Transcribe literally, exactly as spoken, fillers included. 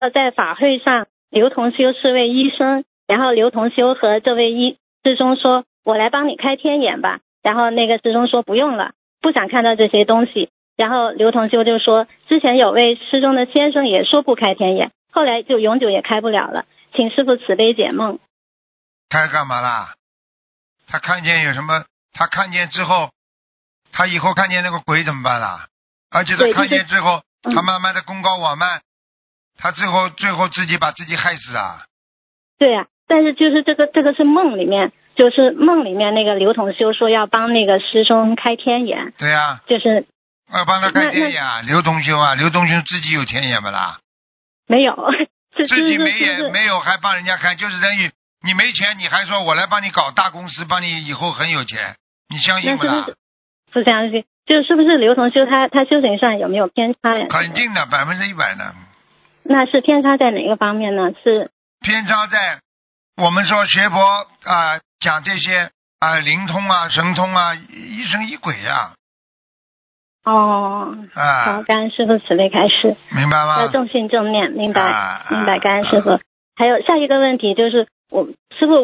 在法会上，刘同修是位医生，然后刘同修和这位医师兄说，我来帮你开天眼吧，然后那个师兄说不用了，不想看到这些东西，然后刘同修就说，之前有位师兄的先生也说不开天眼，后来就永久也开不了了，请师父慈悲解梦。 开干嘛啦？他看见有什么？他看见之后，他以后看见那个鬼怎么办啦？而且他看见之后， 就是、 他慢慢的功高我慢，嗯、他最后最后自己把自己害死啊！ 对呀、啊，但是就是这个这个是梦里面，就是梦里面那个刘同修说要帮那个师兄开天眼。 对呀、啊， 就是要帮他开天眼啊！刘同修啊，刘同修自己有天眼不啦？ 没有， 自己没眼、 就是、 没有还帮人家开，就是等于你没钱，你还说我来帮你搞大公司，帮你以后很有钱，你相信不啦？ 那是不是不相信？就是不是刘同修他他修行上有没有偏差呀？ 肯定的，百分之一百的。 那是偏差在哪个方面呢？是偏差在我们说学佛啊、呃，讲这些啊、呃、灵通啊、神通啊，疑神疑鬼呀、 啊。哦， 啊， 好，感恩师父慈悲开示， 明白吗？ 要重信正念，明白， 啊、 明白，感恩师父。还有下一个问题就是，我师父。